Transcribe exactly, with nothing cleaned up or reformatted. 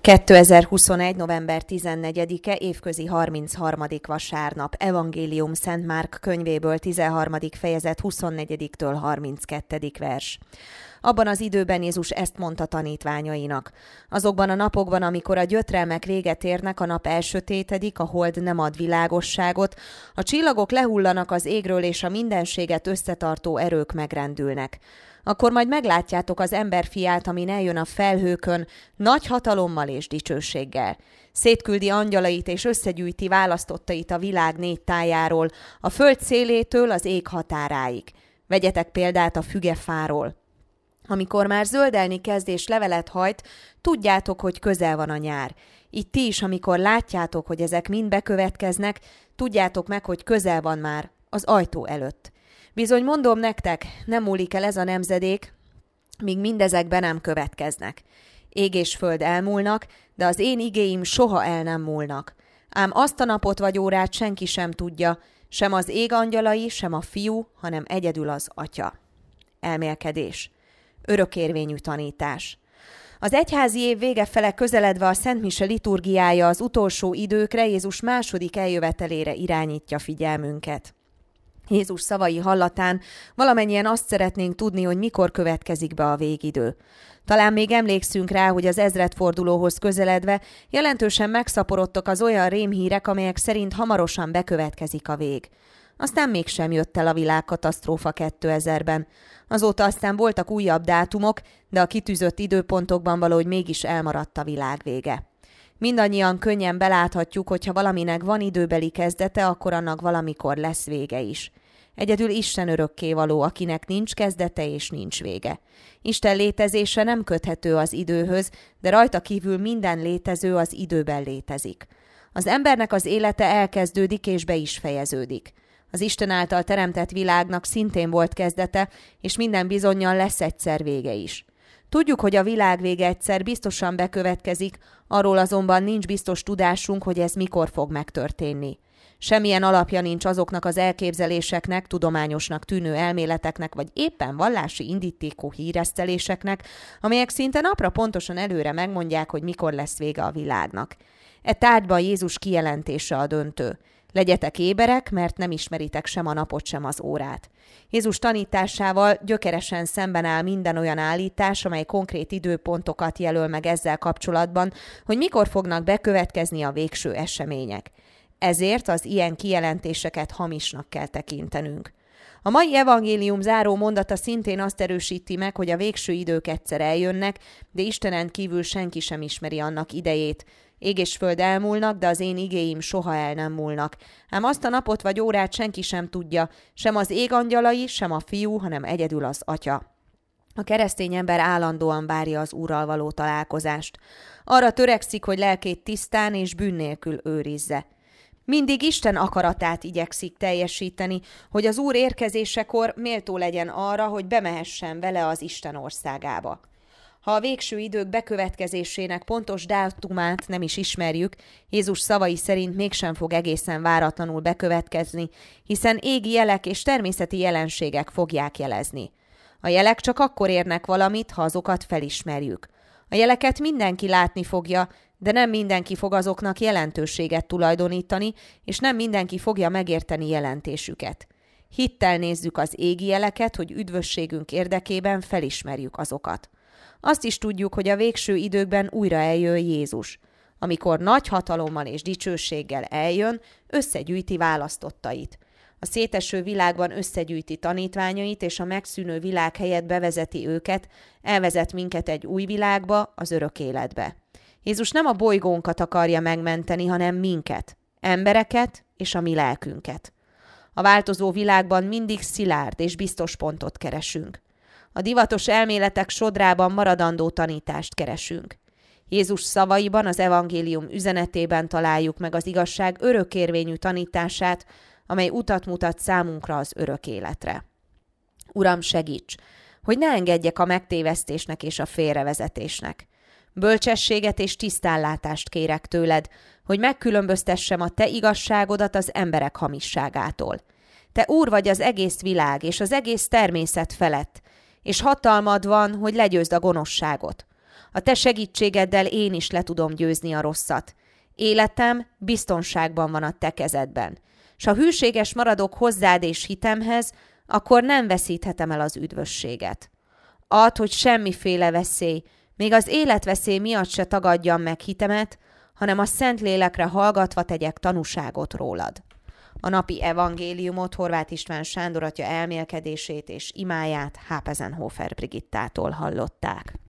kétezer-huszonegy. november tizennegyedike, évközi harmincharmadik vasárnap, Evangélium Szent Márk könyvéből, tizenharmadik fejezet, huszonnegyediktől harminckettedik vers. Abban az időben Jézus ezt mondta tanítványainak: azokban a napokban, amikor a gyötrelmek véget érnek, a nap elsötétedik, a hold nem ad világosságot, a csillagok lehullanak az égről, és a mindenséget összetartó erők megrendülnek. Akkor majd meglátjátok az emberfiát, amin eljön a felhőkön, nagy hatalommal és dicsőséggel. Szétküldi angyalait és összegyűjti választottait a világ négy tájáról, a föld szélétől az ég határáig. Vegyetek példát a fügefáról. Amikor már zöldelni kezd és levelet hajt, tudjátok, hogy közel van a nyár. Így ti is, amikor látjátok, hogy ezek mind bekövetkeznek, tudjátok meg, hogy közel van már az ajtó előtt. Bizony mondom nektek, nem múlik el ez a nemzedék, míg mindezek be nem következnek. Ég és föld elmúlnak, de az én igéim soha el nem múlnak. Ám azt a napot vagy órát senki sem tudja, sem az ég angyalai, sem a fiú, hanem egyedül az atya. Elmélkedés. Örökérvényű tanítás. Az egyházi év vége fele közeledve a Szent Mise liturgiája az utolsó időkre, Jézus második eljövetelére irányítja figyelmünket. Jézus szavai hallatán valamennyien azt szeretnénk tudni, hogy mikor következik be a végidő. Talán még emlékszünk rá, hogy az ezredfordulóhoz közeledve jelentősen megszaporodtak az olyan rémhírek, amelyek szerint hamarosan bekövetkezik a vég. Aztán mégsem jött el a világkatasztrófa kétezerben. Azóta aztán voltak újabb dátumok, de a kitűzött időpontokban valahogy mégis elmaradt a világ vége. Mindannyian könnyen beláthatjuk, hogy ha valaminek van időbeli kezdete, akkor annak valamikor lesz vége is. Egyedül Isten örökkévaló, akinek nincs kezdete és nincs vége. Isten létezése nem köthető az időhöz, de rajta kívül minden létező az időben létezik. Az embernek az élete elkezdődik és be is fejeződik. Az Isten által teremtett világnak szintén volt kezdete, és minden bizonnyal lesz egyszer vége is. Tudjuk, hogy a világ vége egyszer biztosan bekövetkezik, arról azonban nincs biztos tudásunk, hogy ez mikor fog megtörténni. Semmilyen alapja nincs azoknak az elképzeléseknek, tudományosnak tűnő elméleteknek, vagy éppen vallási indítékú híreszteléseknek, amelyek szinte napra pontosan előre megmondják, hogy mikor lesz vége a világnak. E tárgyban Jézus kijelentése a döntő. Legyetek éberek, mert nem ismeritek sem a napot, sem az órát. Jézus tanításával gyökeresen szemben áll minden olyan állítás, amely konkrét időpontokat jelöl meg ezzel kapcsolatban, hogy mikor fognak bekövetkezni a végső események. Ezért az ilyen kijelentéseket hamisnak kell tekintenünk. A mai evangélium záró mondata szintén azt erősíti meg, hogy a végső idők egyszer eljönnek, de Istenen kívül senki sem ismeri annak idejét. Ég és föld elmúlnak, de az én igéim soha el nem múlnak. Ám azt a napot vagy órát senki sem tudja, sem az ég angyalai, sem a fiú, hanem egyedül az atya. A keresztény ember állandóan várja az Úrral való találkozást. Arra törekszik, hogy lelkét tisztán és bűn nélkül őrizze. Mindig Isten akaratát igyekszik teljesíteni, hogy az Úr érkezésekor méltó legyen arra, hogy bemehessen vele az Isten országába. Ha a végső idők bekövetkezésének pontos dátumát nem is ismerjük, Jézus szavai szerint mégsem fog egészen váratlanul bekövetkezni, hiszen égi jelek és természeti jelenségek fogják jelezni. A jelek csak akkor érnek valamit, ha azokat felismerjük. A jeleket mindenki látni fogja, de nem mindenki fog azoknak jelentőséget tulajdonítani, és nem mindenki fogja megérteni jelentésüket. Hittel nézzük az égi jeleket, hogy üdvösségünk érdekében felismerjük azokat. Azt is tudjuk, hogy a végső időkben újra eljön Jézus. Amikor nagy hatalommal és dicsőséggel eljön, összegyűjti választottait. A széteső világban összegyűjti tanítványait, és a megszűnő világ helyett bevezeti őket, elvezet minket egy új világba, az örök életbe. Jézus nem a bolygónkat akarja megmenteni, hanem minket, embereket és a mi lelkünket. A változó világban mindig szilárd és biztos pontot keresünk. A divatos elméletek sodrában maradandó tanítást keresünk. Jézus szavaiban, az evangélium üzenetében találjuk meg az igazság örökérvényű tanítását, amely utat mutat számunkra az örök életre. Uram, segíts, hogy ne engedjek a megtévesztésnek és a félrevezetésnek. Bölcsességet és tisztánlátást kérek tőled, hogy megkülönböztessem a te igazságodat az emberek hamisságától. Te Úr vagy az egész világ és az egész természet felett, és hatalmad van, hogy legyőzd a gonoszságot. A A te segítségeddel én is le tudom győzni a rosszat. Életem biztonságban van a te kezedben. S ha hűséges maradok hozzád és hitemhez, akkor nem veszíthetem el az üdvösséget. Add, hogy semmiféle veszély, még az életveszély miatt se tagadjam meg hitemet, hanem a Szentlélekre hallgatva tegyek tanúságot rólad. A napi evangéliumot Horváth István Sándor atya elmélkedését és imáját Hápezenhofer Brigittától hallották.